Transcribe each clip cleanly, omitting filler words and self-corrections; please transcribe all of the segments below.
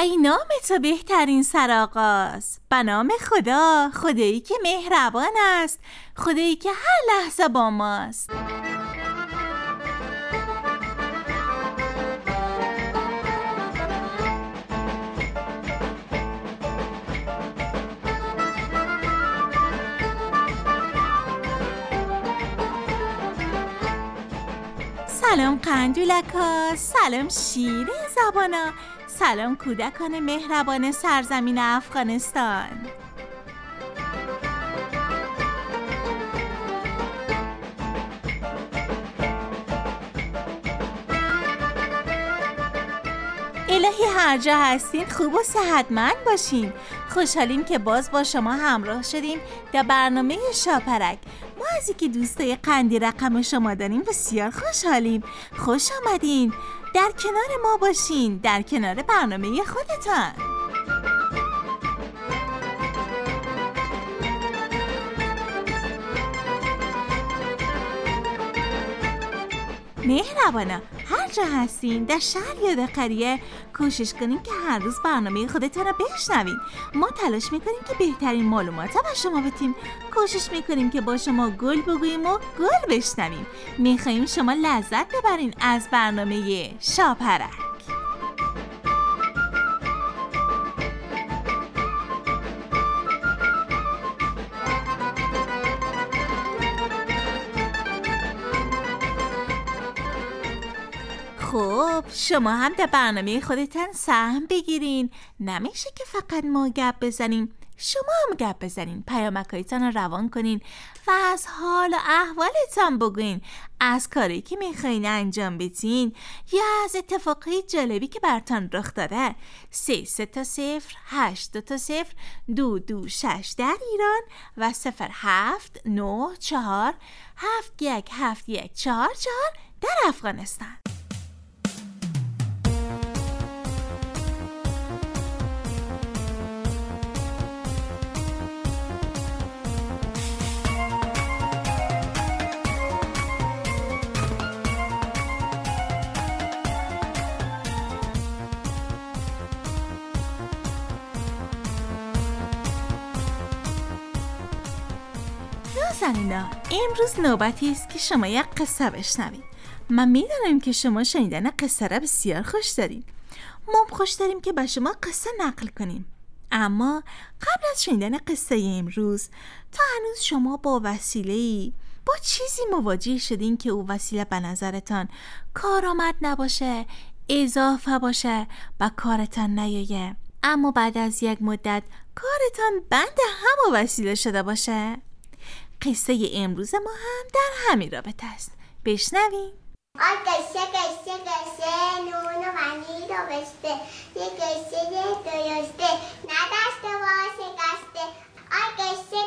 ای نام تو بهترین سرآغاز، به نام خدا، خدایی که مهربان است، خدایی که هر لحظه با ماست. سلام قندولکا، سلام شیرین زبانا، سلام کودکان مهربان سرزمین افغانستان. الهی هر جا هستین خوب و صحتمند باشین. خوشحالیم که باز با شما همراه شدیم در برنامه شاپرک. ما از اینکه دوستای قندی رقم شما داریم بسیار خوشحالیم. خوش آمدین، در کنار ما باشین، در کنار برنامه خودتان. مهربانا، هر جا هستین، در شهر یا در قریه، کوشش کنین که هر روز برنامه خودتان رو بشنوین. ما تلاش میکنیم که بهترین معلومات رو به شما بدیم. کوشش میکنیم که با شما گل بگوییم و گل بشنویم. میخواییم شما لذت ببرین از برنامه شاپرک. خب شما هم در برنامه خودتان سهم بگیرین. نمیشه که فقط ما گپ بزنیم، شما هم گپ بزنین، پیامکایتان رو روان کنین و از حال و احوالتان بگوین، از کاری که میخواین انجام بدین یا از اتفاقی جالبی که براتون رخ داده. 3-0-8-2-0-226 در ایران و 07947171144 در افغانستان. نازنینا، امروز نوبتی است که شما یک قصه بشنوید. من میدونم که شما شنیدن قصه را بسیار خوش دارین. ما خوش داریم که به شما قصه نقل کنیم. اما قبل از شنیدن قصه امروز، تا هنوز شما با وسیله‌ای، با چیزی مواجه شدین که او وسیله به نظرتان کارآمد نباشه، اضافه باشه، با کارتان نیایه، اما بعد از یک مدت کارتان بند همون وسیله شده باشه؟ قصه امروز ما هم در همین رابطه است. بشنویم. قصه نون و پنیر رو بسته، یه قصه درسته، ندسته و شکسته. قصه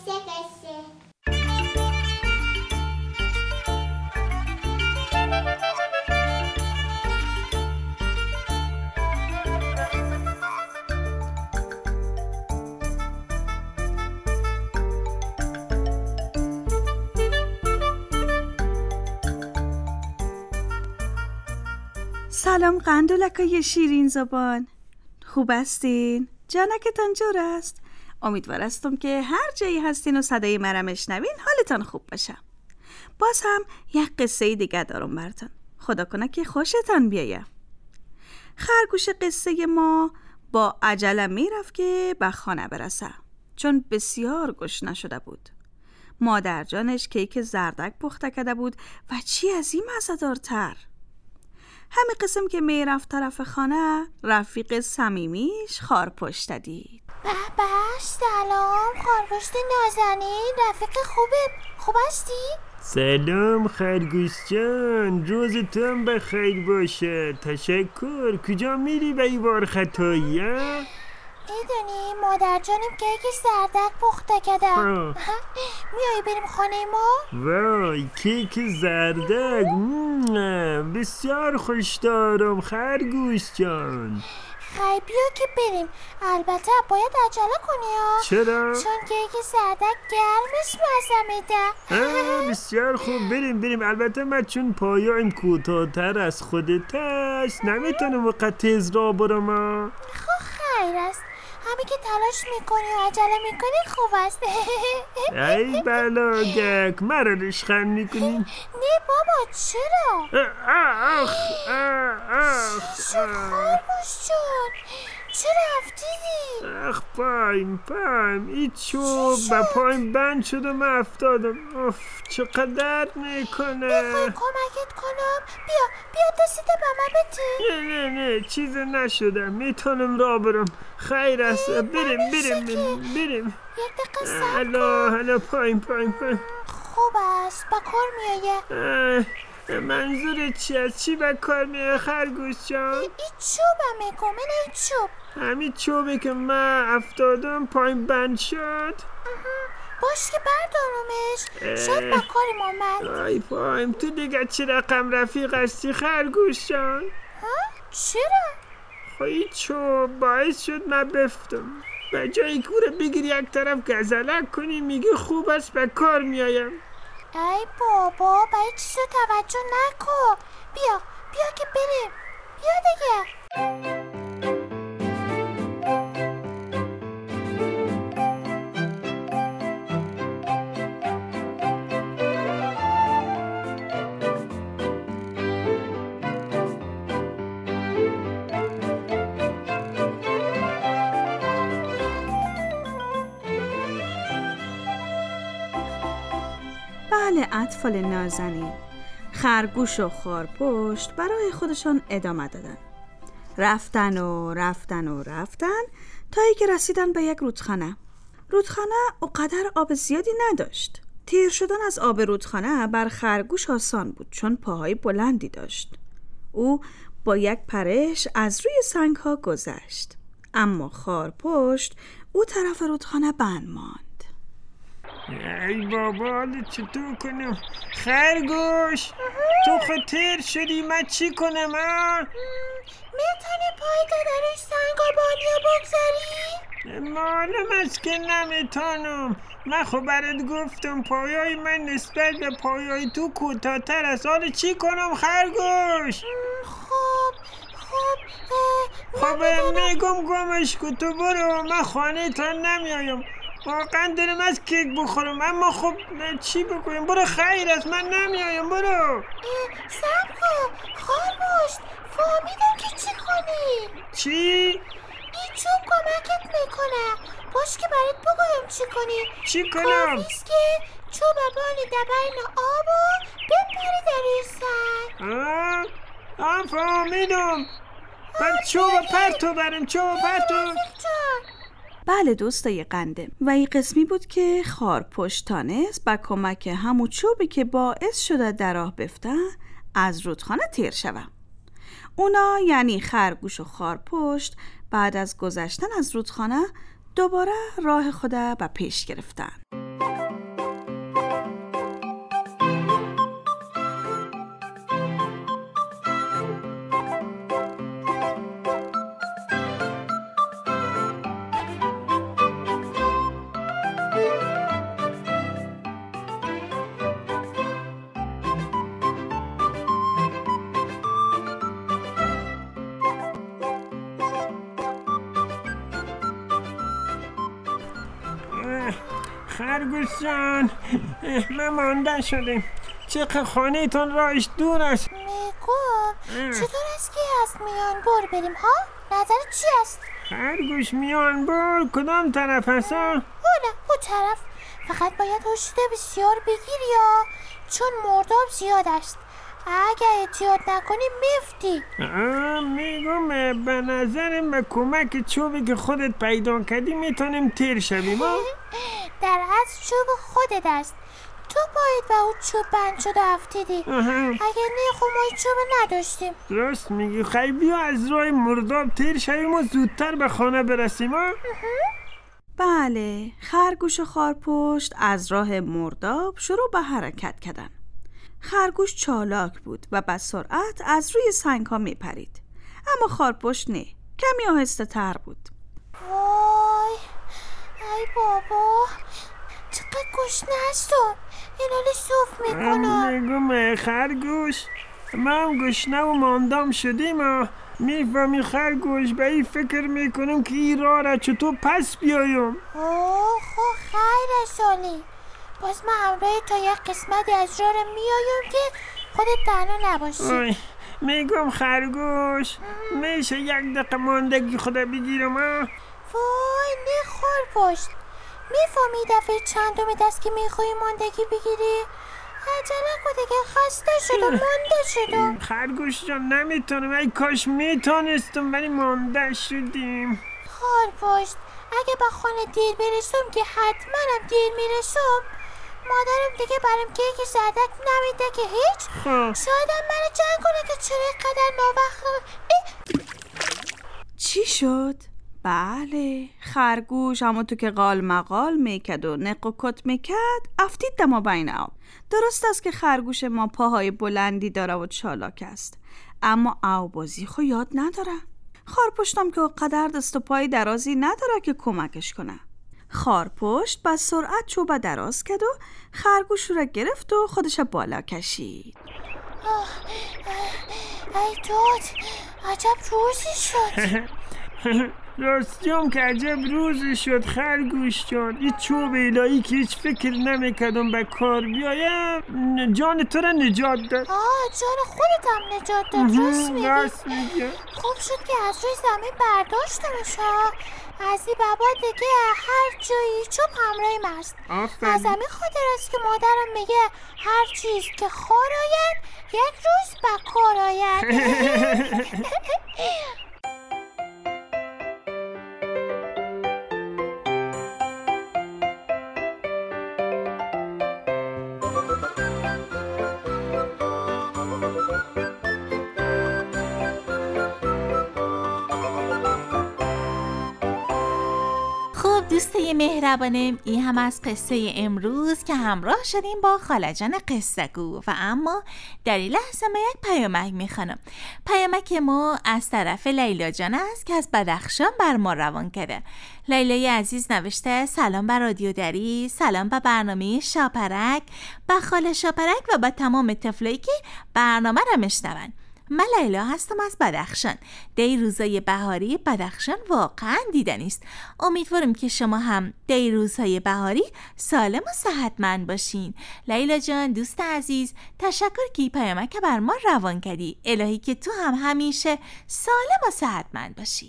سلام قندولکای شیرین زبان، خوب هستین؟ جانکتان جور است؟ امیدوارستم که هر جایی هستین و صدای مرا میشنوین حالتان خوب باشه. باز هم یک قصه دیگه دارم براتون، خدا کنه که خوشتان بیایه. خرگوش قصه ما با عجله میرفت که به خانه برسه، چون بسیار گشنه شده بود. مادر جانش کیک زردک پخته کرده بود و چی از این مزه‌دارتر. همین قسم که میرفت طرف خانه، رفیق صمیمیش خارپشت دید. به سلام خارپشت نازنین، رفیق خوب هستی؟ سلام خرگوش جان، روزتون بخیر باشه. تشکر. کجا میری به ایوار خطایی؟ میدونی مادر جانم کیک زردک پخته کرده. میایی بریم خانه ما؟ وای کیک زردک، بسیار خوش دارم خرگوش جان. خیلی بیا که بریم. البته باید عجله کنی ها. چرا؟ چون کیک سردک گرمش مزه میده. بسیار خوب، بریم. البته من چون پایایم کوتاه‌تر از خودت است نمیتونم وقت تیز را برم. خب خیر است، همین که تلاش میکنی و عجله میکنی خوب است. ای بلاگک، مرا رشخند میکنی؟ نه بابا چرا؟ چی شد خرگوش جون؟ چرا افتیدی؟ اخ پایم ایچ چوب با پایم بند شد و من افتادم. اوف چقدر درد میکنه. میخوای کمکت کنم؟ بیا دستت به من بده. نه چیز نشدم، میتونم راه برم. خیر است، بریم. یک دقیقه صبر کن. حالا پایم. خوب است، با کار میایه. منظور چی است؟ چی به کار میاد خرگوش جان؟ این چوبه میگم، این چوب. همین چوبی که من افتادم پایم بند شد. باش که بردارمش، شاید با کارم آمد. ای پایم، تو دیگه چه رقم رفیق هستی خرگوش جان؟ چرا؟ خواهی چوب باعث شد من بفتم. به جایی کوره بگیری یک طرف گزلک کنی میگی خوب است به کار میایم. ای بابا به این چیزا توجه نکن. بیا که بریم. بیا دیگه. بله اطفال نازنین، خرگوش و خارپشت برای خودشان ادامه دادن. رفتن تا اینکه رسیدن به یک رودخانه. رودخانه اونقدر آب زیادی نداشت. تیر شدن از آب رودخانه بر خرگوش آسان بود چون پاهای بلندی داشت. او با یک پرش از روی سنگ‌ها گذشت. اما خارپشت او طرف رودخانه بند ماند. ای بابا حالا چطور کنم؟ خرگوش تو خود تیر شدی، من چی کنم؟ میتونی پای دادرش سنگابانیا بگذاری؟ معلوم است که نمیتونم. من خب برات گفتم پایای من نسبت به پایای تو کوتاه‌تر است. حالا چی کنم خرگوش؟ خب میگم گمش کن، تو برو، من خانه تا نمیایم. واقعا دلم از کیک بخورم، اما خب چی بکنیم؟ برو خیر است، من نمیایم. برو. صبر کن خرگوش، فهمیدم که چی کنی. چی؟ این چوب کمکت میکنه. باش که برات بگویم چی کنی. چی کنم؟ کافیست که چوب بانی در بین آب و بپری در این سنگ. فهمیدم. پس چوب پرتو بریم. بله دوستای قنده، و این قسمی بود که خارپشت تانست با کمک همون چوبی که باعث شده در راه بفتن از رودخانه تیر شوند. اونا یعنی خرگوش و خارپشت بعد از گذشتن از رودخانه دوباره راه خود به پیش گرفتن. خرگوش جان، من مانده شدیم. چقدر خانه تان راهش دور است. میگم چطور است که از میان بر بریم ها؟ نظرت چی است؟ خرگوش میان بر کدام طرف هست؟ اون طرف. فقط باید هوشیده بسیار بگیری یا چون مرداب زیاد است. اگه احتیاط نکنی میفتی. میگم به نظرم به کمک چوبی که خودت پیدا کردی میتونیم تیر شویم. در از چوب خودت است. تو باید به اون چوب بند شده افتیدی. اگه نه خب ما این چوب نداشتیم. درست میگی. خیلی بیا از راه مرداب تیر شویم و زودتر به خانه برسیم. بله، خرگوش و خارپشت از راه مرداب شروع به حرکت کردن. خرگوش چالاک بود و با سرعت از روی سنگ ها می پرید. اما خارپشت نه. کمی آهسته تر بود. وای ای بابا چقدر گشنه‌ستم، این حالی صوف میکنم. میگم خرگوش ما هم گشنه و ماندام شدیم. میفهمی خرگوش به این فکر میکنم که این راه را چطور پس بیایم. اوه خب خیر سالی، باز من همراه تا یک قسمتی از راه میایم که خودت تنها نباشی. میگم خرگوش میشه یک دقیقه ماندگی خدا بگیرم؟ وای نه خرپشت، میفهمی دفعه چندمی دست که میخوایی ماندگی بگیری؟ عجله کن دیگه، خسته شدم مانده شدم. خرگوش جان نمیتونم، ای کاش میتونستم ولی مانده شدیم. خرپشت اگه به خانه دیر برسم که حتما هم دیر میرسم، مادرم دیگه برام کیک زردک نمیده که هیچ. شاید هم منو جنگ کنه که چرا اینقدر ناوقت. چی شد؟ بله خرگوش اما تو که قال مقال میکد و نق و کت میکد افتید دما بین آب. درست است که خرگوش ما پاهای بلندی داره و چالاک است، اما آوازی خو یاد نداره. خارپشتم که قدر دست و پای درازی نداره که کمکش کنه. خارپشت با سرعت چوبه دراز کرد و خرگوش رو گرفت و خودش بالا کشید. ای داد عجب روزی شد. راستیم که عجب روزی شد خرگوش جان. این چوب الهی که هیچ فکر نمیکردم به کار بیایم جان تو را نجات داد. جان خودت هم نجات داد. راست میگی. خوب شد که از روی زمین برداشتمش. از این بابا دیگه هر جایی چوب همراهیم است. از همین خاطر است که مادرم میگه هر چیز که خور آید یک روز به کار آید. دوستای مهربانم، این هم از قصه امروز که همراه شدیم با خالجان قصه گو. و اما در این لحظه ما یک پیامک میخوانم. پیامک ما از طرف لیلا جان است که از بدخشان بر ما روان کرده. لیلای عزیز نوشته سلام بر رادیو دری، سلام به برنامه شاپرک، به خاله شاپرک و به تمام طفلایی که برنامه را میشنون. من لیلا هستم از بدخشان. دی روزای بهاری بدخشان واقعا دیدنی است. امیدوارم که شما هم دی روزهای بهاری سالم و صحتمند باشین. لیلا جان دوست عزیز، تشکر که پیامک بر ما روان کردی. الهی که تو هم همیشه سالم و صحتمند باشی.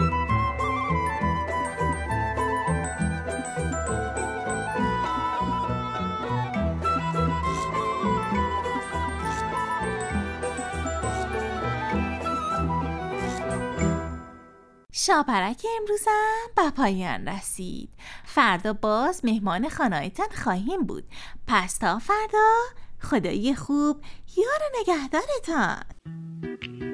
شاپرک امروزم به پایان رسید. فردا باز مهمان خانه‌تان خواهیم بود. پس تا فردا، خدای خوب یار نگهدارتان.